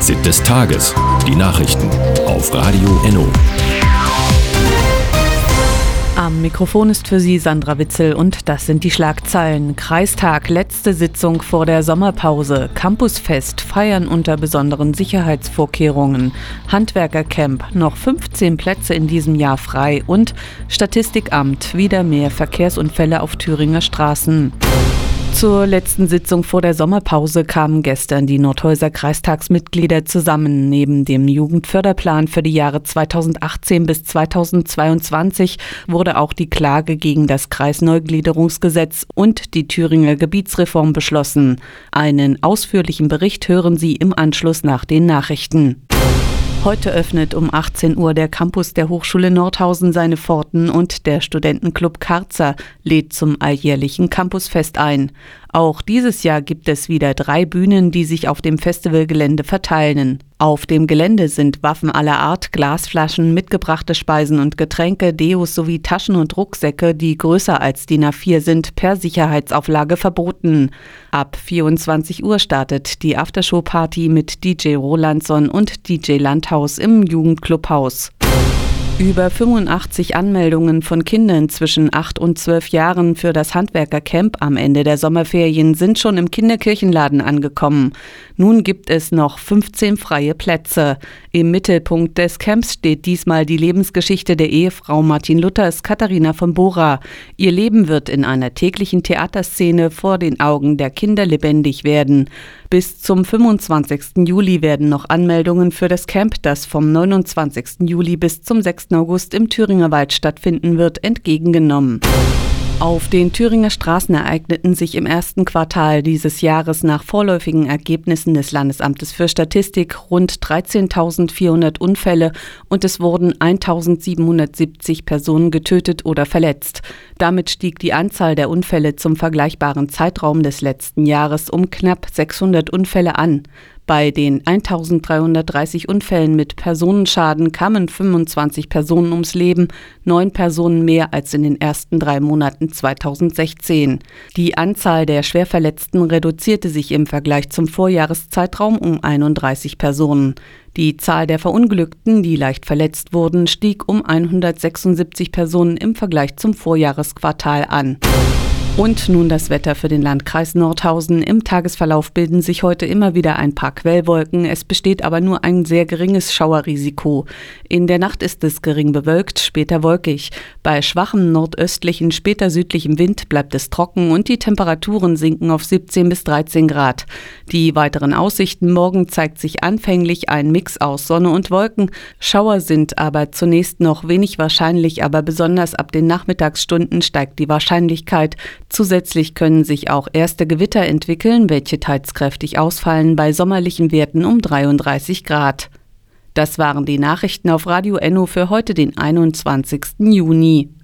Fazit des Tages. Die Nachrichten auf Radio Enno. Am Mikrofon ist für Sie Sandra Witzel und das sind die Schlagzeilen. Kreistag, letzte Sitzung vor der Sommerpause. Campusfest, feiern unter besonderen Sicherheitsvorkehrungen. Handwerkercamp, noch 15 Plätze in diesem Jahr frei. Und Statistikamt, wieder mehr Verkehrsunfälle auf Thüringer Straßen. Zur letzten Sitzung vor der Sommerpause kamen gestern die Nordhäuser Kreistagsmitglieder zusammen. Neben dem Jugendförderplan für die Jahre 2018 bis 2022 wurde auch die Klage gegen das Kreisneugliederungsgesetz und die Thüringer Gebietsreform beschlossen. Einen ausführlichen Bericht hören Sie im Anschluss nach den Nachrichten. Heute öffnet um 18 Uhr der Campus der Hochschule Nordhausen seine Pforten und der Studentenclub Karzer lädt zum alljährlichen Campusfest ein. Auch dieses Jahr gibt es wieder 3 Bühnen, die sich auf dem Festivalgelände verteilen. Auf dem Gelände sind Waffen aller Art, Glasflaschen, mitgebrachte Speisen und Getränke, Deos sowie Taschen und Rucksäcke, die größer als DIN A4 sind, per Sicherheitsauflage verboten. Ab 24 Uhr startet die Aftershow-Party mit DJ Rolandson und DJ Landhaus im Jugendclubhaus. Über 85 Anmeldungen von Kindern zwischen 8 und 12 Jahren für das Handwerkercamp am Ende der Sommerferien sind schon im Kinderkirchenladen angekommen. Nun gibt es noch 15 freie Plätze. Im Mittelpunkt des Camps steht diesmal die Lebensgeschichte der Ehefrau Martin Luthers, Katharina von Bora. Ihr Leben wird in einer täglichen Theaterszene vor den Augen der Kinder lebendig werden. Bis zum 25. Juli werden noch Anmeldungen für das Camp, das vom 29. Juli bis zum 6. August im Thüringer Wald stattfinden wird, entgegengenommen. Auf den Thüringer Straßen ereigneten sich im ersten Quartal dieses Jahres nach vorläufigen Ergebnissen des Landesamtes für Statistik rund 13.400 Unfälle und es wurden 1.770 Personen getötet oder verletzt. Damit stieg die Anzahl der Unfälle zum vergleichbaren Zeitraum des letzten Jahres um knapp 600 Unfälle an. Bei den 1.330 Unfällen mit Personenschaden kamen 25 Personen ums Leben, 9 Personen mehr als in den ersten 3 Monaten 2016. Die Anzahl der Schwerverletzten reduzierte sich im Vergleich zum Vorjahreszeitraum um 31 Personen. Die Zahl der Verunglückten, die leicht verletzt wurden, stieg um 176 Personen im Vergleich zum Vorjahresquartal an. Und nun das Wetter für den Landkreis Nordhausen. Im Tagesverlauf bilden sich heute immer wieder ein paar Quellwolken. Es besteht aber nur ein sehr geringes Schauerrisiko. In der Nacht ist es gering bewölkt, später wolkig. Bei schwachem nordöstlichen, später südlichem Wind bleibt es trocken und die Temperaturen sinken auf 17 bis 13 Grad. Die weiteren Aussichten: Morgen zeigt sich anfänglich ein Mix aus Sonne und Wolken. Schauer sind aber zunächst noch wenig wahrscheinlich, aber besonders ab den Nachmittagsstunden steigt die Wahrscheinlichkeit. Zusätzlich können sich auch erste Gewitter entwickeln, welche teils kräftig ausfallen, bei sommerlichen Werten um 33 Grad. Das waren die Nachrichten auf Radio Enno für heute, den 21. Juni.